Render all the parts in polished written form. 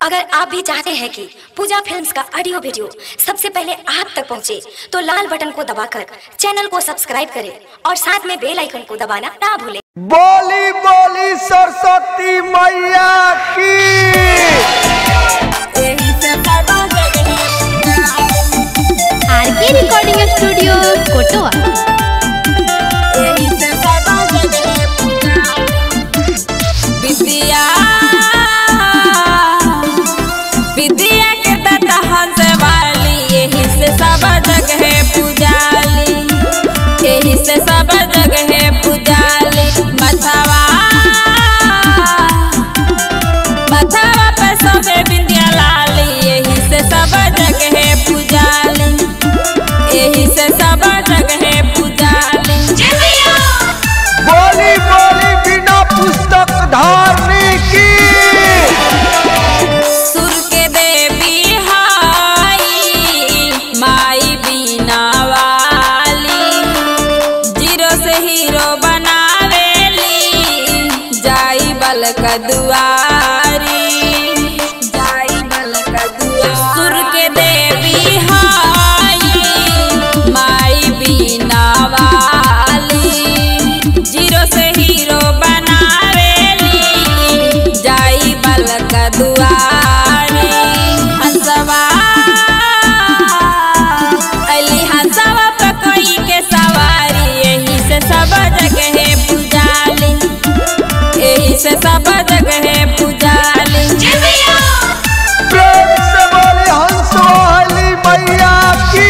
अगर आप भी चाहते हैं कि पूजा फिल्म्स का ऑडियो वीडियो सबसे पहले आप तक पहुंचे, तो लाल बटन को दबाकर चैनल को सब्सक्राइब करें और साथ में बेल आइकन को दबाना ना भूलें। बोली बोली सरस्वती मैया की। आरके रिकॉर्डिंग स्टूडियो कोटवा। विद्या के दाता हंस वाली, यही से सब जगह पूजाली, यही से सब जगह पूजाली। मथवा मथवा पे सबे बिंदिया लाली, यही से सब जगह पूजाली, यही से सब जगह पूजाली। बोली बोली बिना पुस्तक धारने की। सुर के देवी हाई माई बीना वाली, जीरो से हीरो बनावेली, जाई बल का दुआरी, जाई बल का दुआरी। सुर के देवी हाई माई बीना वाली, जीरो से हीरो बनावेली, जाई बल का दुआरी। हंसवा अली हंसवा पे कोई के सवारी, यही से सब जगह पूजाली, यही से सब जगह पूजाली। प्रेम से बोली हंस वाली मैया की।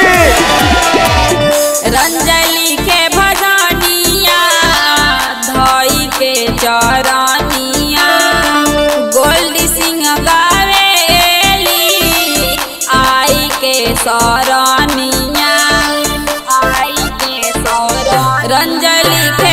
रंजली के भजनिया धोई के चरनिया, गोल्डी सिंह गावेली आई के सरनिया, आई के सर रंजली